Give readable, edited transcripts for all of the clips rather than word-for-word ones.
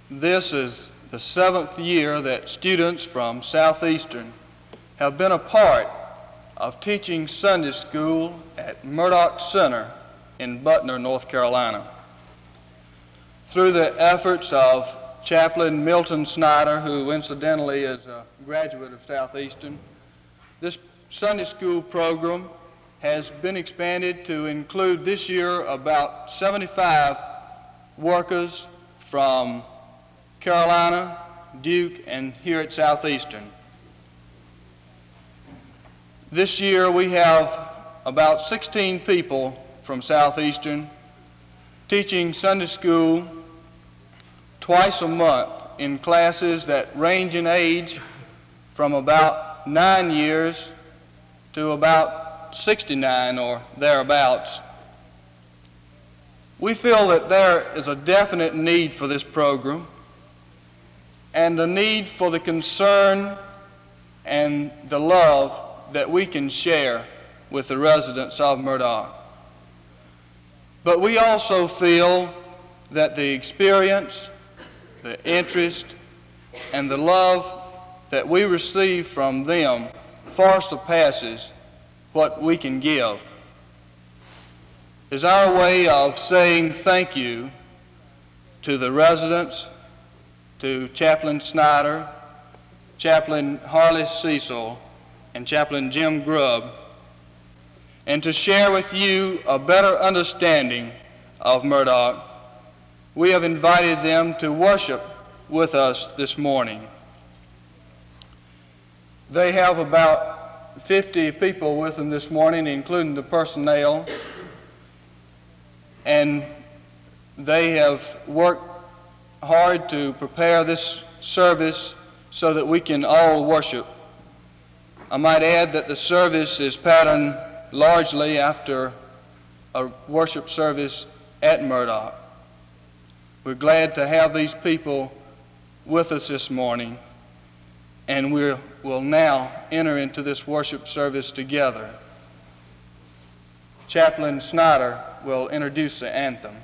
This is the 7th year that students from Southeastern have been a part of teaching Sunday school at Murdock Center in Butner, North Carolina. Through the efforts of Chaplain Milton Snyder, who incidentally is a graduate of Southeastern, this Sunday school program has been expanded to include this year about 75 workers from Carolina, Duke, and here at Southeastern. This year we have about 16 people from Southeastern teaching Sunday school twice a month in classes that range in age from about 9 years to about 69 or thereabouts. We feel that there is a definite need for this program and a need for the concern and the love that we can share with the residents of Murdock. But we also feel that the experience, the interest, and the love that we receive from them far surpasses what we can give. It's our way of saying thank you to the residents, to Chaplain Snyder, Chaplain Harley Cecil, and Chaplain Jim Grubb, and to share with you a better understanding of Murdock. We have invited them to worship with us this morning. They have about 50 people with them this morning, including the personnel, and they have worked hard to prepare this service so that we can all worship. I might add that the service is patterned largely after a worship service at Murdock. We're glad to have these people with us this morning, and we will now enter into this worship service together. Chaplain Snyder will introduce the anthem.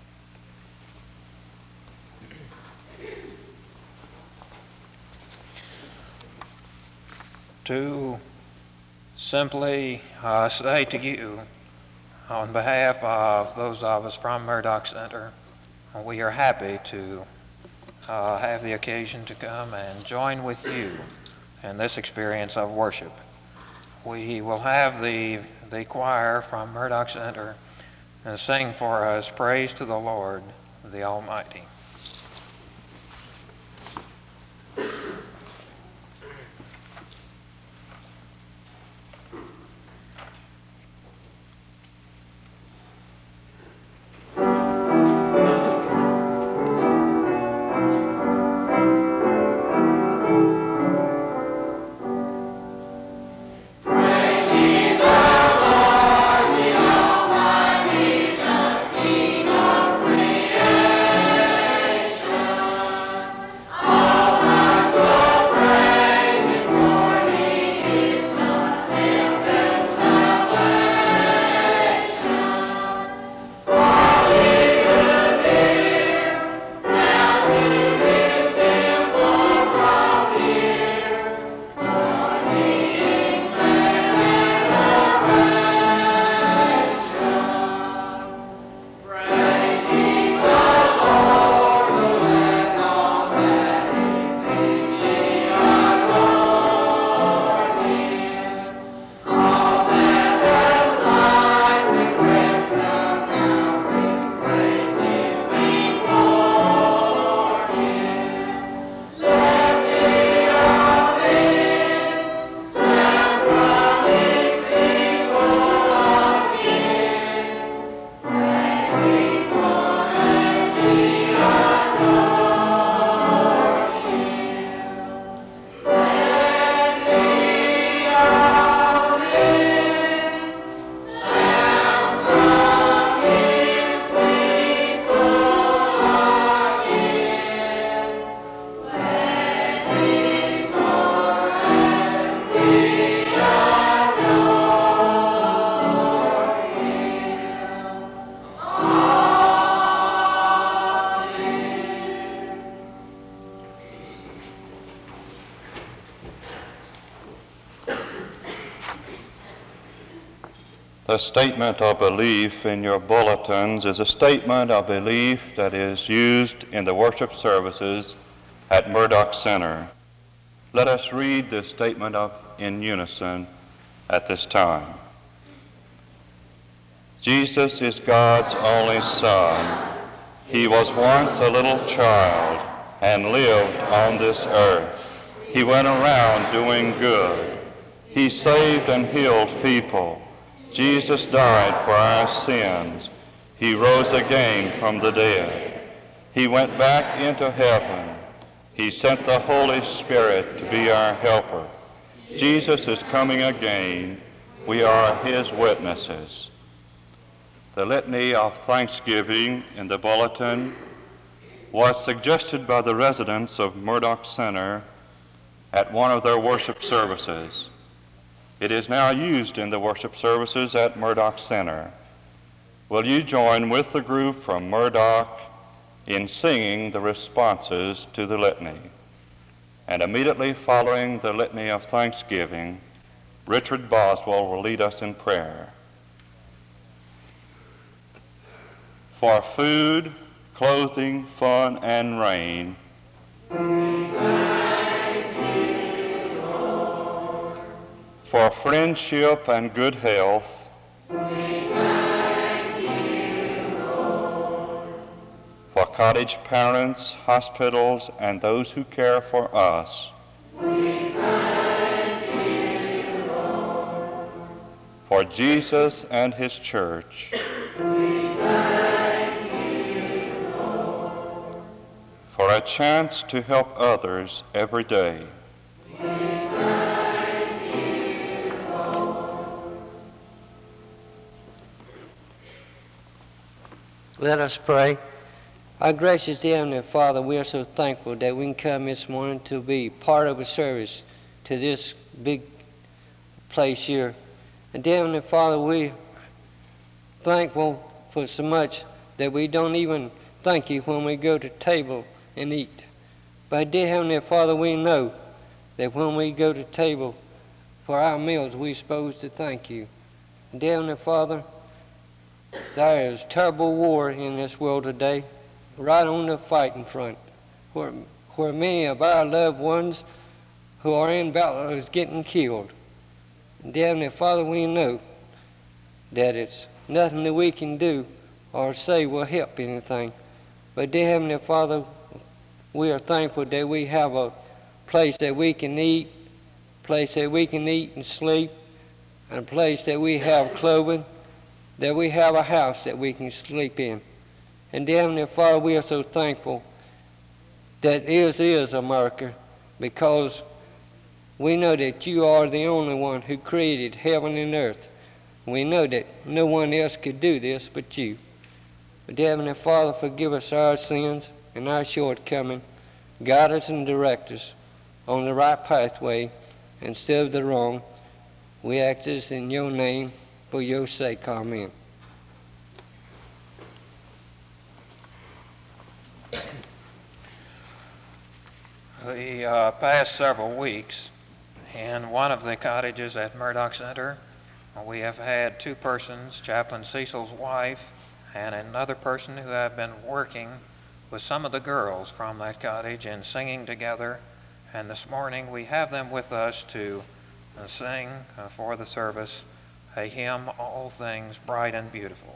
To simply say to you, on behalf of those of us from Murdock Center, we are happy to have the occasion to come and join with you in this experience of worship. We will have the choir from Murdock Center sing for us Praise to the Lord, the Almighty. The statement of belief in your bulletins is a statement of belief that is used in the worship services at Murdock Center. Let us read this statement in unison at this time. Jesus is God's only Son. He was once a little child and lived on this earth. He went around doing good. He saved and healed people. Jesus died for our sins. He rose again from the dead. He went back into heaven. He sent the Holy Spirit to be our helper. Jesus is coming again. We are his witnesses. The litany of thanksgiving in the bulletin was suggested by the residents of Murdock Center at one of their worship services. It is now used in the worship services at Murdock Center. Will you join with the group from Murdock in singing the responses to the litany? And immediately following the litany of thanksgiving, Richard Boswell will lead us in prayer. For food, clothing, fun, and rain, for friendship and good health, for cottage parents, hospitals, and those who care for us, for Jesus and his church, for a chance to help others every day. Let us pray. Our gracious dear Heavenly Father, we are so thankful that we can come this morning to be part of a service to this big place here. And dear Heavenly Father, we thankful for so much that we don't even thank you when we go to table and eat. But dear Heavenly Father, we know that when we go to table for our meals, we're supposed to thank you. And dear Heavenly Father, there is terrible war in this world today, right on the fighting front, where many of our loved ones who are in battle is getting killed. And dear Heavenly Father, we know that it's nothing that we can do or say will help anything. But dear Heavenly Father, we are thankful that we have a place that we can eat, place that we can eat and sleep, and a place that we have clothing, that we have a house that we can sleep in. And dear Heavenly Father, we are so thankful that is America, because we know that you are the only one who created heaven and earth. We know that no one else could do this but you. But dear Heavenly Father, forgive us our sins and our shortcomings. Guide us and direct us on the right pathway instead of the wrong. We ask this in your name, for your sake. Amen. The past several weeks, in one of the cottages at Murdock Center, we have had two persons, Chaplain Cecil's wife and another person who have been working with some of the girls from that cottage and singing together. And this morning we have them with us to sing for the service a hymn, All Things Bright and Beautiful.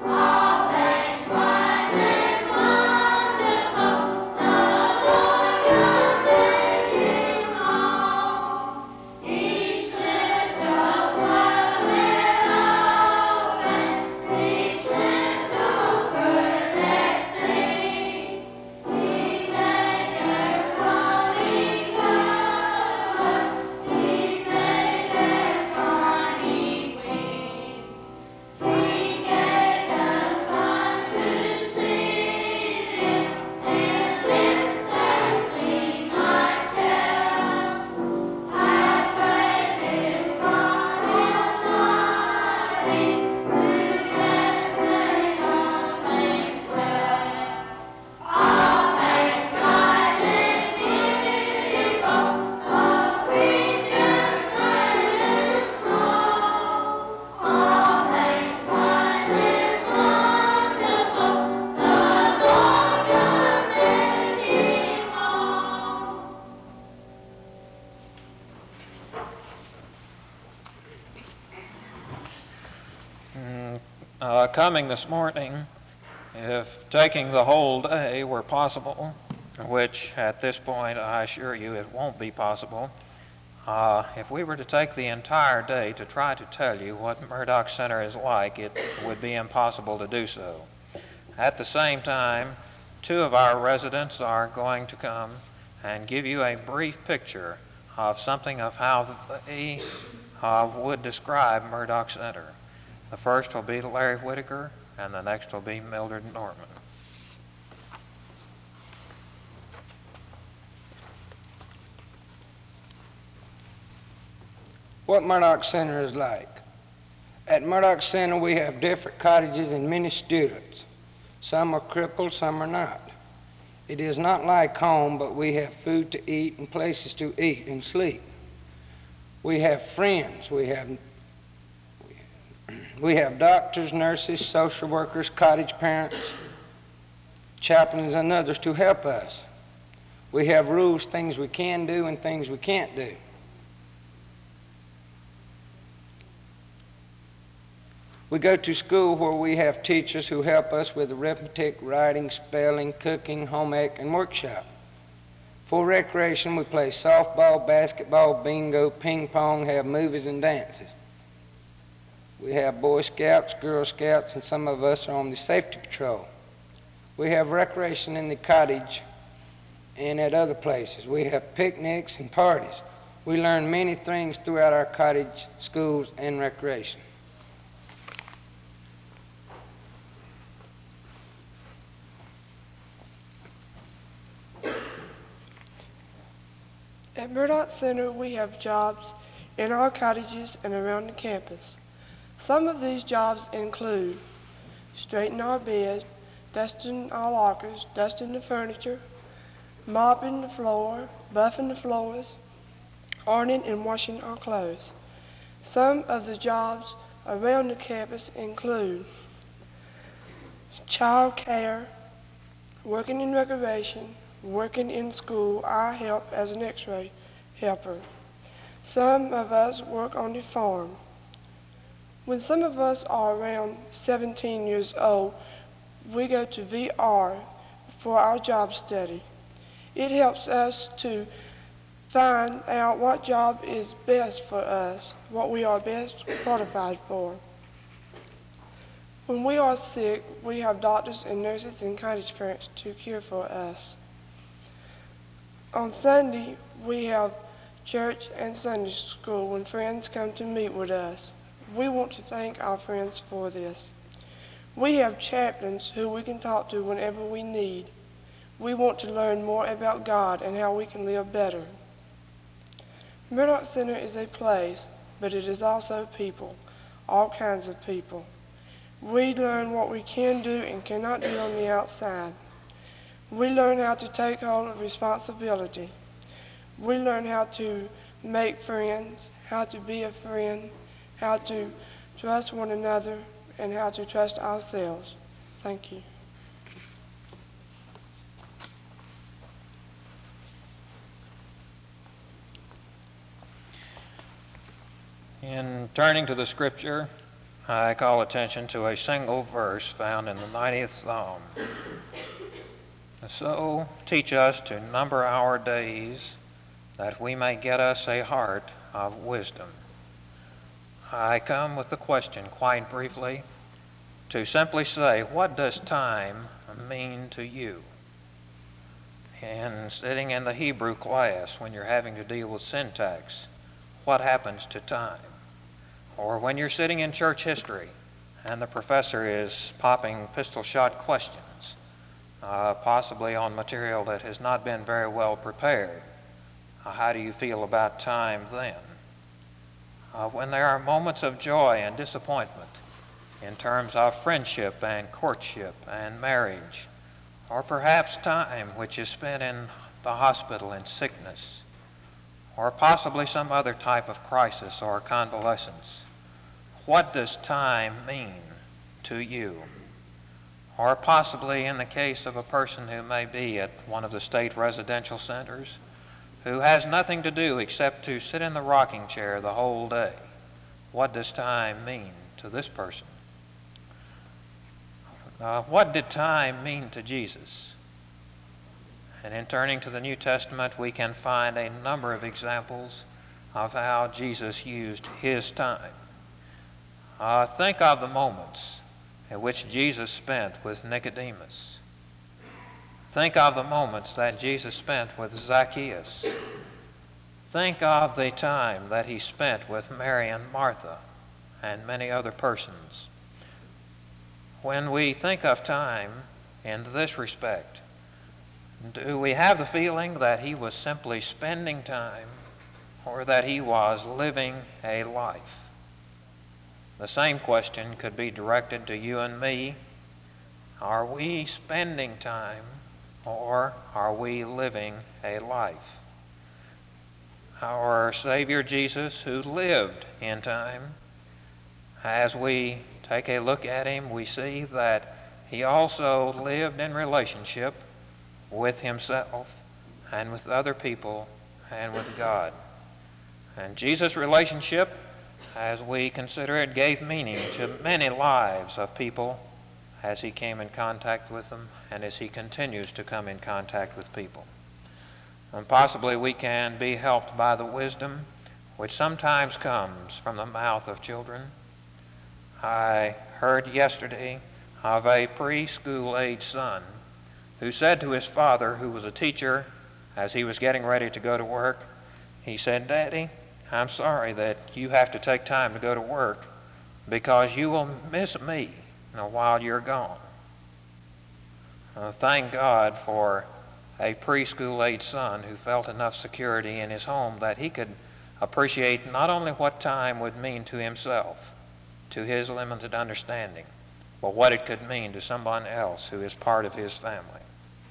All coming this morning, if taking the whole day were possible, which at this point I assure you it won't be possible, if we were to take the entire day to try to tell you what Murdock Center is like, it would be impossible to do so. At the same time, 2 of our residents are going to come and give you a brief picture of something of how they would describe Murdock Center. The first will be Larry Whitaker, and the next will be Mildred Norman. What Murdock Center is like. At Murdock Center, we have different cottages and many students. Some are crippled, some are not. It is not like home, but we have food to eat and places to eat and sleep. We have friends. We have doctors, nurses, social workers, cottage parents, chaplains, and others to help us. We have rules, things we can do and things we can't do. We go to school where we have teachers who help us with arithmetic, writing, spelling, cooking, home ec, and workshop. For recreation, we play softball, basketball, bingo, ping pong, have movies and dances. We have Boy Scouts, Girl Scouts, and some of us are on the safety patrol. We have recreation in the cottage and at other places. We have picnics and parties. We learn many things throughout our cottage, schools, and recreation. At Murdock Center, we have jobs in our cottages and around the campus. Some of these jobs include straightening our bed, dusting our lockers, dusting the furniture, mopping the floor, buffing the floors, ironing and washing our clothes. Some of the jobs around the campus include child care, working in recreation, working in school. I help as an x-ray helper. Some of us work on the farm. When some of us are around 17 years old, we go to VR for our job study. It helps us to find out what job is best for us, what we are best qualified for. When we are sick, we have doctors and nurses and cottage parents to care for us. On Sunday, we have church and Sunday school when friends come to meet with us. We want to thank our friends for this. We have chaplains who we can talk to whenever we need. We want to learn more about God and how we can live better. Murdock Center is a place, but it is also people, all kinds of people. We learn what we can do and cannot do on the outside. We learn how to take hold of responsibility. We learn how to make friends, how to be a friend, how to trust one another, and how to trust ourselves. Thank you. In turning to the scripture, I call attention to a single verse found in the 90th Psalm. So teach us to number our days, that we may get us a heart of wisdom. I come with the question, quite briefly, to simply say, what does time mean to you? And sitting in the Hebrew class, when you're having to deal with syntax, what happens to time? Or when you're sitting in church history, and the professor is popping pistol-shot questions, possibly on material that has not been very well prepared. How do you feel about time then? When there are moments of joy and disappointment in terms of friendship and courtship and marriage, or perhaps time which is spent in the hospital in sickness, or possibly some other type of crisis or convalescence, what does time mean to you? Or possibly in the case of a person who may be at one of the state residential centers, who has nothing to do except to sit in the rocking chair the whole day. What does time mean to this person? What did time mean to Jesus? And in turning to the New Testament, we can find a number of examples of how Jesus used his time. Think of the moments in which Jesus spent with Nicodemus. Think of the moments that Jesus spent with Zacchaeus. Think of the time that he spent with Mary and Martha and many other persons. When we think of time in this respect, do we have the feeling that he was simply spending time or that he was living a life? The same question could be directed to you and me. Are we spending time or are we living a life? Our Savior Jesus, who lived in time, as we take a look at him, we see that he also lived in relationship with himself and with other people and with God. And Jesus' relationship, as we consider it, gave meaning to many lives of people as he came in contact with them and as he continues to come in contact with people. And possibly we can be helped by the wisdom which sometimes comes from the mouth of children. I heard yesterday of a preschool-age son who said to his father, who was a teacher, as he was getting ready to go to work, he said, "Daddy, I'm sorry that you have to take time to go to work because you will miss me while you're gone." Thank God for a preschool-age son who felt enough security in his home that he could appreciate not only what time would mean to himself, to his limited understanding, but what it could mean to someone else who is part of his family.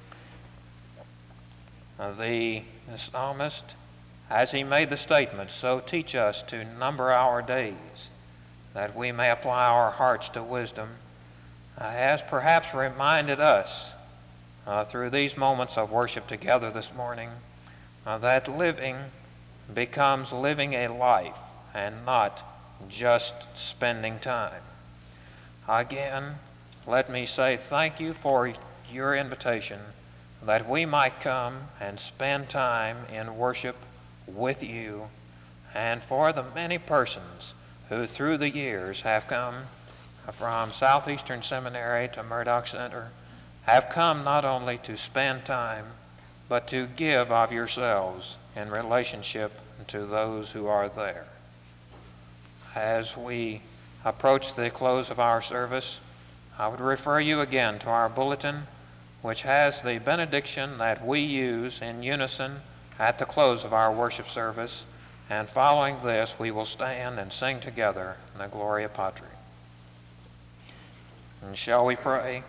The psalmist, as he made the statement, "So teach us to number our days, that we may apply our hearts to wisdom," has perhaps reminded us through these moments of worship together this morning that living becomes living a life and not just spending time. Again, let me say thank you for your invitation that we might come and spend time in worship with you, and for the many persons who through the years have come from Southeastern Seminary to Murdock Center, have come not only to spend time, but to give of yourselves in relationship to those who are there. As we approach the close of our service, I would refer you again to our bulletin, which has the benediction that we use in unison at the close of our worship service, and following this we will stand and sing together the Gloria Patri. And shall we pray?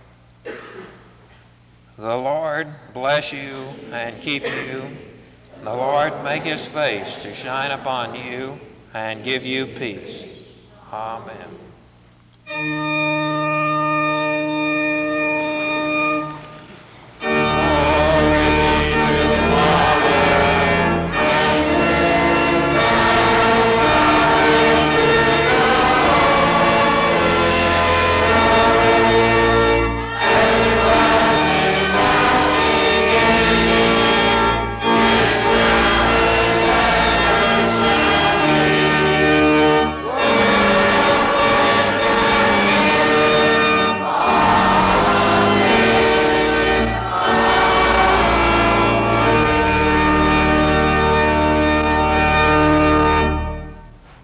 The Lord bless you and keep you. The Lord make his face to shine upon you and give you peace. Amen.